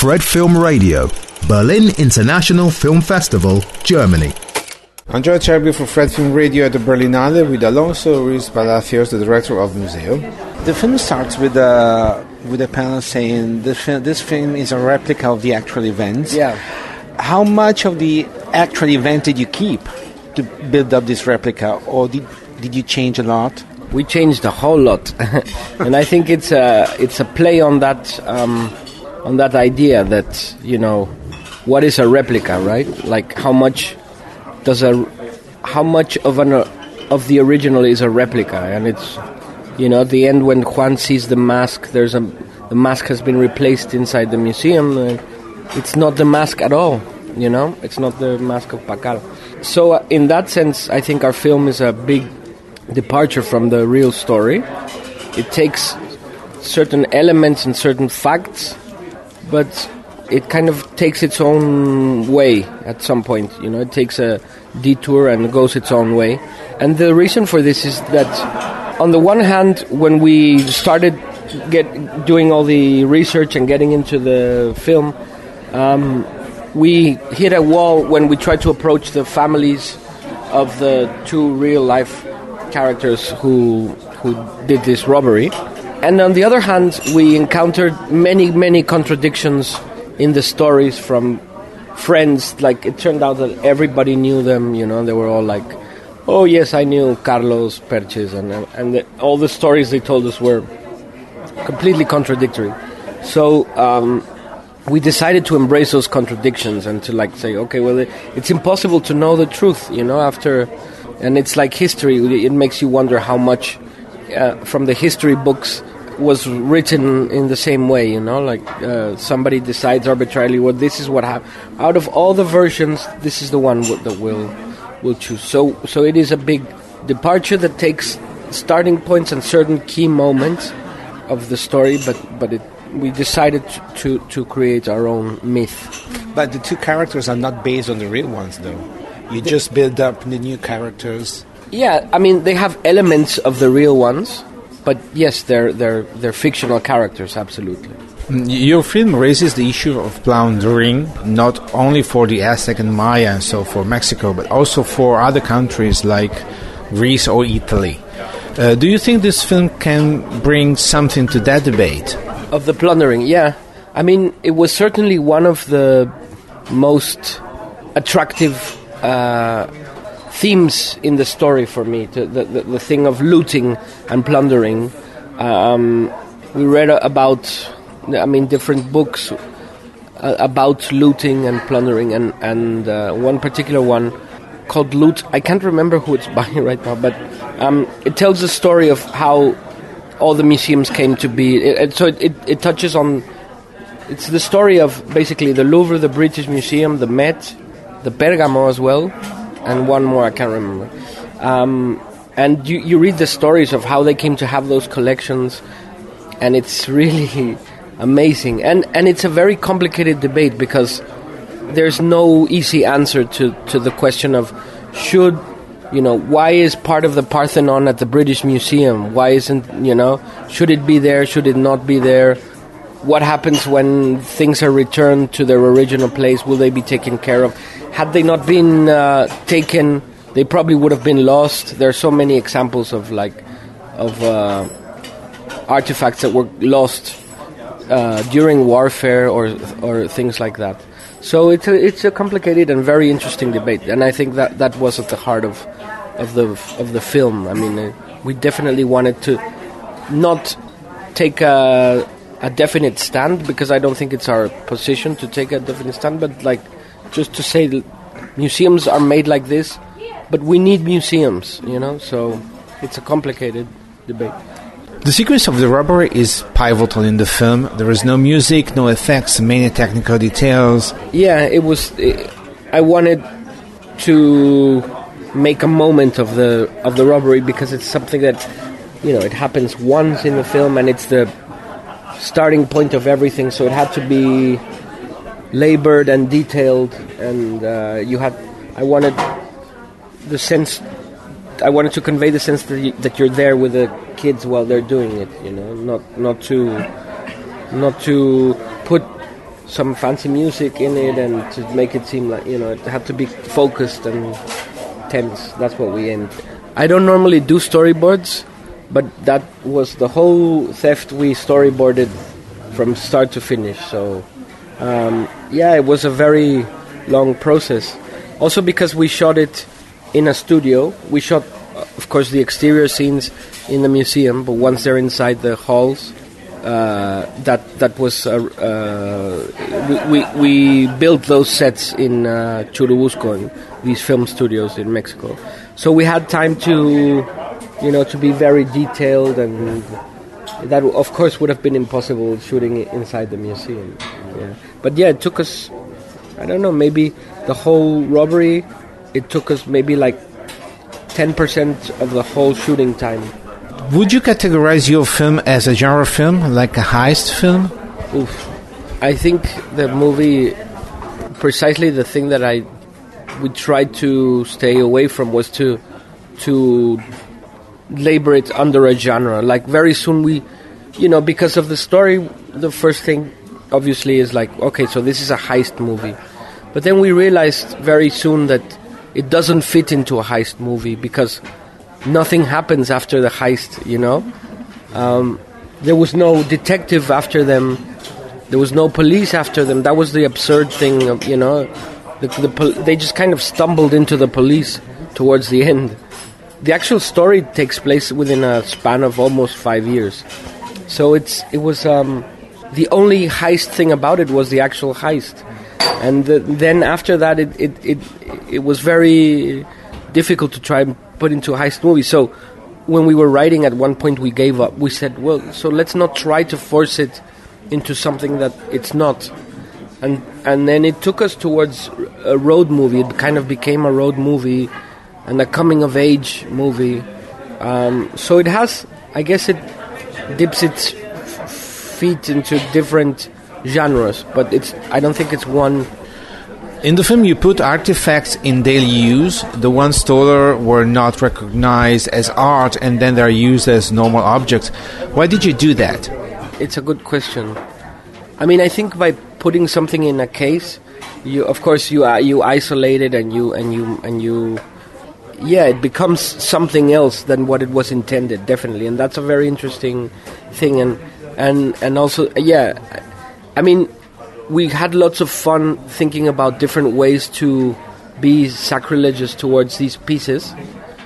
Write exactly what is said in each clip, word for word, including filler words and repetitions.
Fred Film Radio, Berlin International Film Festival, Germany. Andrea Cerbi for Fred Film Radio at the Berlinale with Alonso Ruiz Palacios, the director of the museum. The film starts with a with a panel saying this film, this film is a replica of the actual events. Yeah. How much of the actual event did you keep to build up this replica, or did did you change a lot? We changed a whole lot, and I think it's a it's a play on that um, on that idea that, you know, what is a replica, right? Like how much does a how much of an uh, of the original is a replica, and it's, you know, at the end when Juan sees the mask, there's a the mask has been replaced inside the museum. Uh, it's not the mask at all, you know. It's not the mask of Pakal. So uh, in that sense, I think our film is a big departure from the real story. It takes certain elements and certain facts, but it kind of takes its own way at some point. You know, it takes a detour and goes its own way. And the reason for this is that, on the one hand, when we started get doing all the research and getting into the film, um, we hit a wall when we tried to approach the families of the two real-life characters who who did this robbery. And on the other hand, we encountered many, many contradictions in the stories from friends. Like, it turned out that everybody knew them, you know. They were all like, oh yes, I knew Carlos Perches, and and the, all the stories they told us were completely contradictory. So um, we decided to embrace those contradictions and to like say, okay, well, it, it's impossible to know the truth, you know, after, and it's like history. It makes you wonder how much uh, from the history books was written in the same way, you know, like uh, somebody decides arbitrarily, well, this is what happened. Out of all the versions, this is the one w- that we'll, we'll choose. So, so it is a big departure that takes starting points and certain key moments of the story, but, but it, we decided to, to create our own myth. But the two characters are not based on the real ones, though. You the, just build up the new characters. Yeah, I mean, they have elements of the real ones, but yes, they're they're they're fictional characters, absolutely. Your film raises the issue of plundering, not only for the Aztec and Maya and so for Mexico, but also for other countries like Greece or Italy. Uh, do you think this film can bring something to that debate? Of the plundering, yeah. I mean, it was certainly one of the most attractive uh, themes in the story for me, to the, the, the thing of looting and plundering. Um, we read about, I mean, different books uh, about looting and plundering, and, and uh, one particular one called Loot. I can't remember who it's by right now, but um, it tells the story of how all the museums came to be. It, it, so it, it, it touches on, it's the story of basically the Louvre, the British Museum, the Met, the Pergamo as well, and one more I can't remember. Um, and you, you read the stories of how they came to have those collections, and it's really amazing. And and it's a very complicated debate because there's no easy answer to, to the question of should, you know, why is part of the Parthenon at the British Museum? Why isn't, you know, should it be there? Should it not be there? What happens when things are returned to their original place? Will they be taken care of? Had they not been uh, taken, they probably would have been lost. There are so many examples of like of uh, artifacts that were lost uh, during warfare or or things like that. So it's a, it's a complicated and very interesting debate, and I think that that was at the heart of of the of the film. I mean, uh, we definitely wanted to not take a a definite stand, because I don't think it's our position to take a definite stand, but like just to say that museums are made like this, but we need museums, you know, so it's a complicated debate. The sequence of the robbery is pivotal in the film. There is no music, no effects, many technical details. Yeah, it was, it, I wanted to make a moment of the of the robbery because it's something that, you know, it happens once in the film and it's the starting point of everything, so it had to be labored and detailed, and uh, you had I wanted the sense I wanted to convey the sense that, you, that you're there with the kids while they're doing it, you know, not not to not to put some fancy music in it, and to make it seem like, you know, it had to be focused and tense. That's what we aimed. I don't normally do storyboards, but that was the whole theft we storyboarded from start to finish. So um, yeah, it was a very long process. Also because we shot it in a studio. We shot, of course, the exterior scenes in the museum, but once they're inside the halls, uh, that that was uh, uh, we, we we built those sets in uh, Churubusco, in these film studios in Mexico. So we had time to, you know, to be very detailed, and that of course would have been impossible shooting it inside the museum. Yeah. But yeah, it took us, I don't know, maybe the whole robbery, it took us maybe like ten percent of the whole shooting time. Would you categorize your film as a genre film, like a heist film? Oof. I think the movie, precisely the thing that I we tried to stay away from was to to labor it under a genre. Like very soon we, you know, because of the story, the first thing obviously is like, okay, so this is a heist movie. But then we realized very soon that it doesn't fit into a heist movie because nothing happens after the heist, you know? Um, there was no detective after them. There was no police after them. That was the absurd thing, of, you know? The, the pol- they just kind of stumbled into the police towards the end. The actual story takes place within a span of almost five years. So it's it was... Um, the only heist thing about it was the actual heist. And the, then after that, it, it, it, it was very difficult to try and put into a heist movie. So when we were writing, at one point we gave up. We said, well, so let's not try to force it into something that it's not. And and then it took us towards a road movie. It kind of became a road movie and a coming-of-age movie. Um, so it has, I guess it dips its f- feet into different genres, but it's I don't think it's one. In the film, you put artifacts in daily use. The ones stolen were not recognized as art, and then they're used as normal objects. Why did you do that? It's a good question. I mean, I think by putting something in a case, you of course you uh, you isolate it, and you and you and you, yeah, it becomes something else than what it was intended, definitely, and that's a very interesting thing, and and and also, yeah, I mean. We had lots of fun thinking about different ways to be sacrilegious towards these pieces,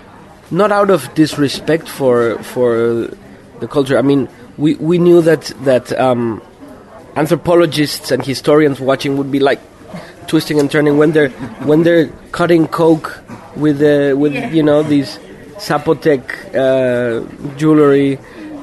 not out of disrespect for for the culture. I mean, we, we knew that that um, anthropologists and historians watching would be like twisting and turning when they're when they're cutting coke with uh, with you know these Zapotec uh, jewelry.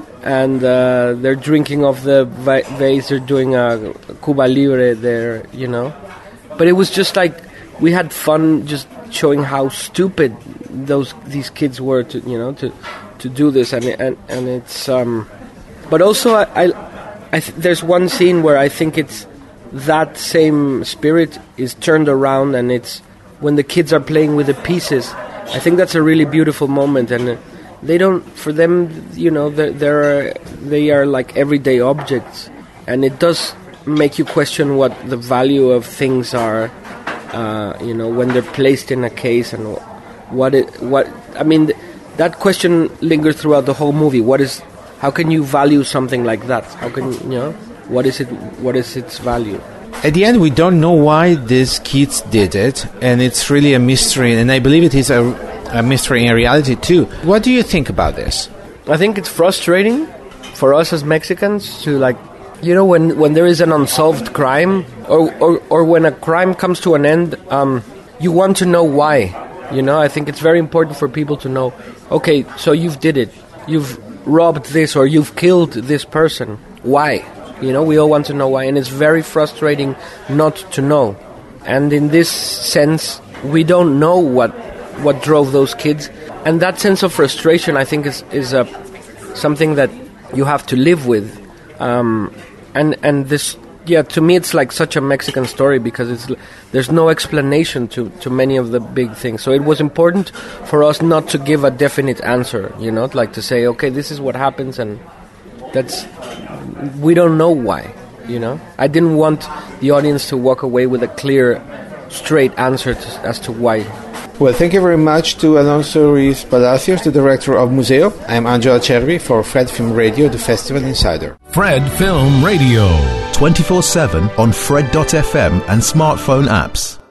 And uh, they're drinking off the va- vase. They're doing a Cuba Libre there, you know. But it was just like we had fun, just showing how stupid those these kids were to, you know, to to do this. And and and it's. Um, but also, I, I, I th- there's one scene where I think it's that same spirit is turned around, and it's when the kids are playing with the pieces. I think that's a really beautiful moment, and. Uh, They don't, for them, you know, they're, they're, they are like everyday objects. And it does make you question what the value of things are, uh, you know, when they're placed in a case and what it, what, I mean, th- that question lingers throughout the whole movie. What is, how can you value something like that? How can, you know, what is it, what is its value? At the end, we don't know why these kids did it, and it's really a mystery, and I believe it is a, a mystery in reality too. What do you think about this? I think it's frustrating for us as Mexicans to, like, you know, when, when there is an unsolved crime, or, or, or when a crime comes to an end, um, you want to know why, you know? I think it's very important for people to know, okay, so you've did it, you've robbed this, or you've killed this person, why? You know, we all want to know why, and it's very frustrating not to know. And in this sense, we don't know what what drove those kids, and that sense of frustration, I think, is is a something that you have to live with. Um, and and this, yeah, to me, it's like such a Mexican story because it's there's no explanation to, to many of the big things. So it was important for us not to give a definite answer. You know, like to say, okay, this is what happens, and that's. We don't know why, you know. I didn't want the audience to walk away with a clear, straight answer to, as to why. Well, thank you very much to Alonso Ruiz Palacios, the director of Museo. I'm Angelo Cervi for Fred Film Radio, the Festival Insider. Fred Film Radio. twenty-four seven on Fred dot f m and smartphone apps.